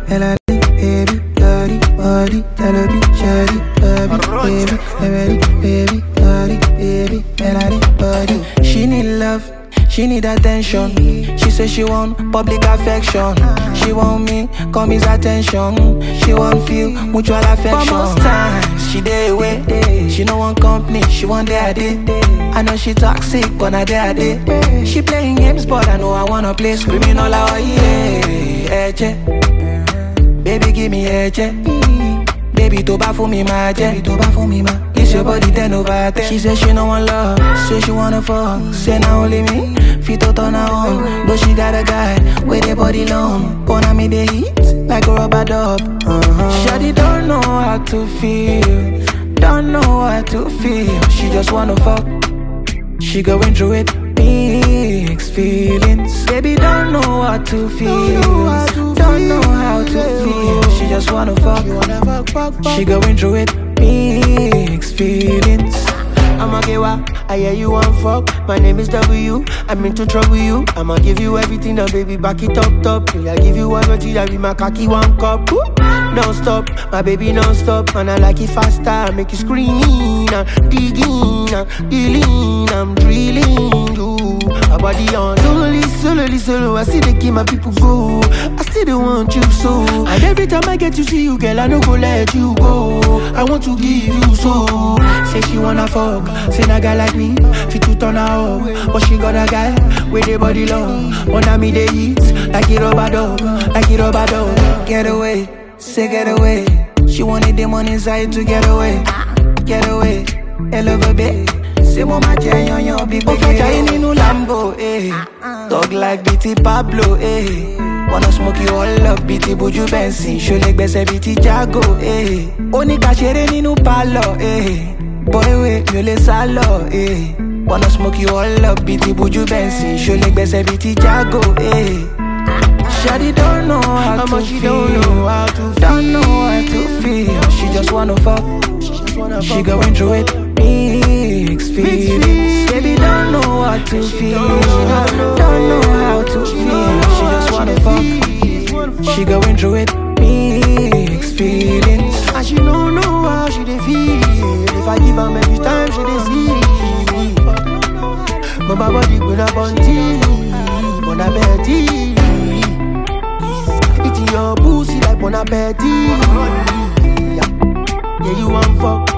Elle a dit, baby, daddy, body, elle a dit, daddy, baby, daddy, baby, elle a dit, body. She need love, she need attention. She says she want public affection. She want me, come his attention. She want feel mutual affection. But most times, she day away. She no want company, she want day a day. I know she toxic, but not day a day. She playing games, but I know I wanna play. Screaming all out, yeah, yeah. Baby, give me a check. Baby, toba for me, my jet. It's your body 10 over 10. She said she no want love, say she wanna fuck. Say now only me, fit out on her own. But she got a guy with a body long. Wanna me the heat, like a rubber dub. Shawty don't know how to feel, don't know how to feel. She just wanna fuck, she going through it, mixed feelings. Baby don't know how to feel, don't know how to feel. She just wanna fuck, she going through it, mixed feelings. I'ma get what? I hear you want fuck. My name is W. I'm into trouble you. I'ma give you everything now, baby. Back it up, top. I give you 100. I be my cocky 1 cup. Non stop, my baby non stop. And I like it faster. Make you screaming, I'm digging, I'm dealing, I'm drilling you. My body on solo. I see they keep my people go. I still don't want you so. And every time I get to see you, girl, I no go let you go. I want to give you so. Say she wanna fuck, say a guy like me, fit to turn her up. But she got a guy with the body long. Wanna me they eat like it rubber dog, like it rubber dog. Get away, say get away. She wanted them on inside to get away, get away. Elle veut bé, c'est mon matin yon big baby. Ofa jaye ni nou Lambo, eh. Dog like BT Pablo, eh. Wanna smoke you all up, BT Buju Benson. Show leg bese BT Jago, eh. Oni ka chere ni nou palo, eh. Boy we, mieux les salons, eh. Wanna smoke you all up, BT Buju Benson. Show leg bese BT Jago, eh. Shawty don't know how to feel, don't know how to feel. She just wanna fuck, she going through it, mixed feelings. Baby don't know how to feel, don't know how to feel. She just wanna fuck, she going through it, mixed feelings. And she don't know how she dey feel. If I give her every time she dey see. But my body go up on tea, Bon appetit. Eating your pussy like Bon appetit. Yeah, you want fuck.